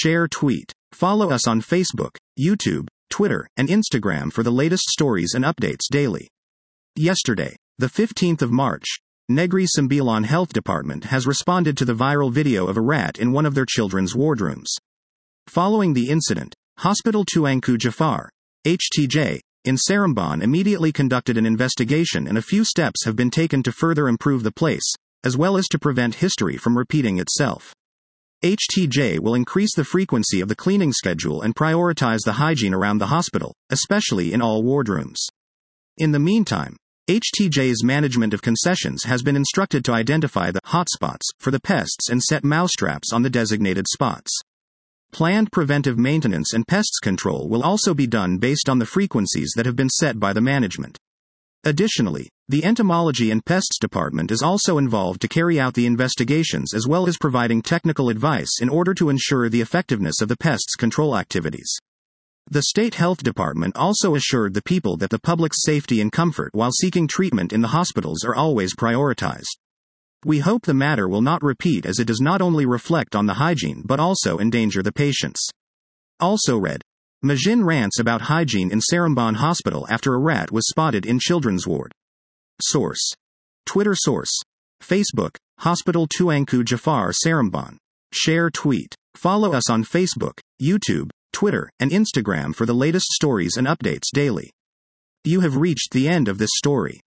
Share tweet. Follow us on Facebook, YouTube, Twitter, and Instagram for the latest stories and updates daily. Yesterday, the 15th of March, Negri Sembilan Health Department has responded to the viral video of a rat in one of their children's wardrooms. Following the incident, Hospital Tuanku Jafar, HTJ, in Seremban immediately conducted an investigation, and a few steps have been taken to further improve the place, as well as to prevent history from repeating itself. HTJ will increase the frequency of the cleaning schedule and prioritize the hygiene around the hospital, especially in all wardrooms. In the meantime, HTJ's management of concessions has been instructed to identify the hotspots for the pests and set mousetraps on the designated spots. Planned preventive maintenance and pests control will also be done based on the frequencies that have been set by the management. Additionally, the Entomology and Pests Department is also involved to carry out the investigations as well as providing technical advice in order to ensure the effectiveness of the pests control activities. The State Health Department also assured the people that the public's safety and comfort while seeking treatment in the hospitals are always prioritized. We hope the matter will not repeat, as it does not only reflect on the hygiene but also endanger the patients. Also read, Majin rants about hygiene in Seremban Hospital after a rat was spotted in children's ward. Source. Twitter source. Facebook, Hospital Tuanku Jafar Seremban. Share tweet. Follow us on Facebook, YouTube, Twitter, and Instagram for the latest stories and updates daily. You have reached the end of this story.